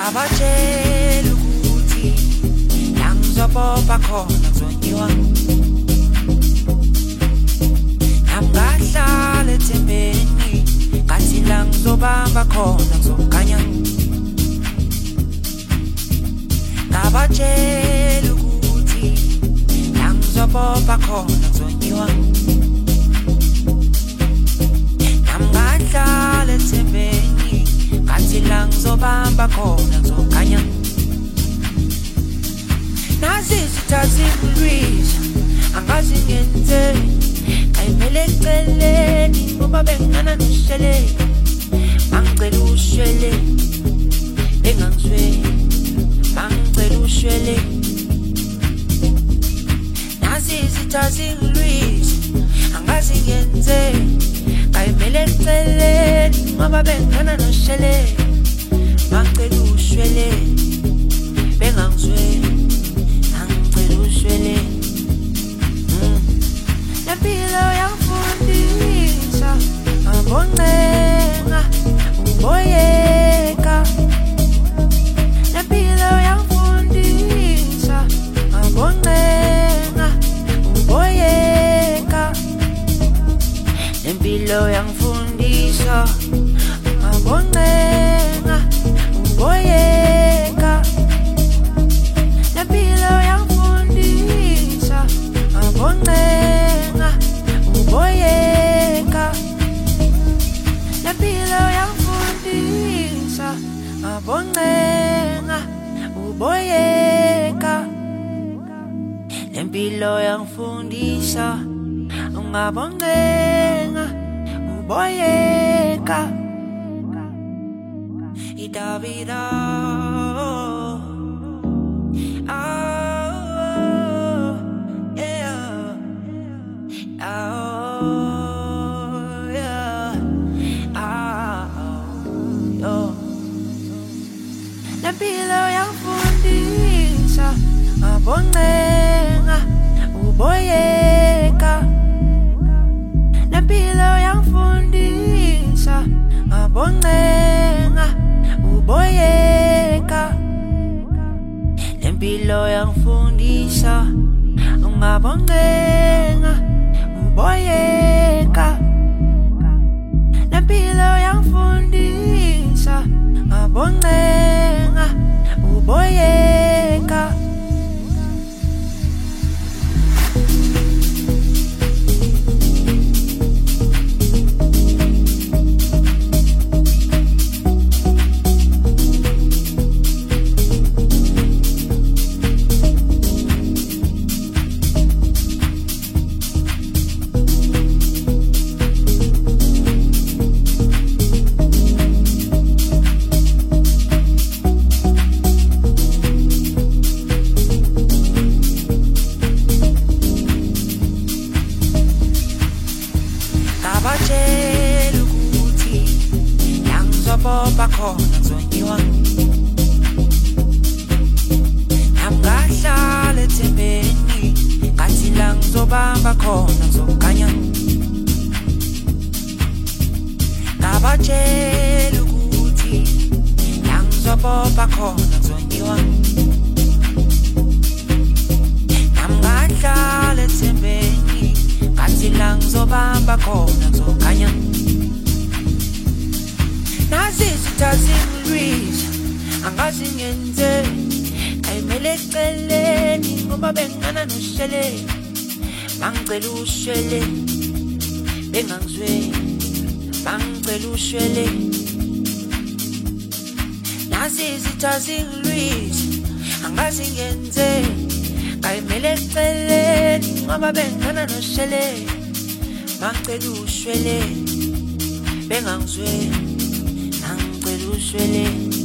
Abatshela ukuthi la ngizobopha khona ngizonyiwa Namgahlala ethembeni ngathi la ngizobamba khona ngizokanya Abatshela ukuthi la ngizobopha khona ngizonyiwa Namgahlala ethembeni ngathi la ngizobamba khona ngizokanya Nazi sithathe kulwisa angazi ngenzeni Ayimele eceleni ngoba bengana noshele Mangicela ushele bengangizweni Mangicela ushele Nazi sithathe kulwisa angazi ngenzeni Ayimele eceleni ngoba bengana noshele Mangicela ushele bengangizweni Mangicela ushele Lempilo yangifundisa aboncenga uboyeka Lempilo yangifundisa aboncenga uboyeka Lempilo yangifundisa aboncenga uboyeka Lempilo yangifundisa aboncenga uboyeka Lempilo yangifundisa aboncenga uboyeka Lempilo yangifundisa ungaboncenga uboyeka Idabida Lempilo yangifundisa aboncenga uboyeka Lempilo yangifundisa aboncenga uboyeka Lempilo yangifundisa ungaboncenga uboyeka Lempilo yangifundisa aboncenga uboyeka Abatshela ukuthi la ngizobopha khona ngizonyiwa Namgahlala ethembeni ngathi la ngizobamba khona ngizokanya Abatshela ukuthi la ngizobopha khona ngizonyiwa Namgahlala ethembeni ngathi la ngizobamba khona ngizokanya Nazi sithathe kulwisa angazi ngenzeni Ayimele eceleni ngoba bengana noshele Mangicela ushele bengangizweni Mangicela ushele Nazi sithathe kulwisa angazi ngenzeni Ayimele eceleni ngoba bengana noshele Mangicela ushele bengangizweni Mangicela ushele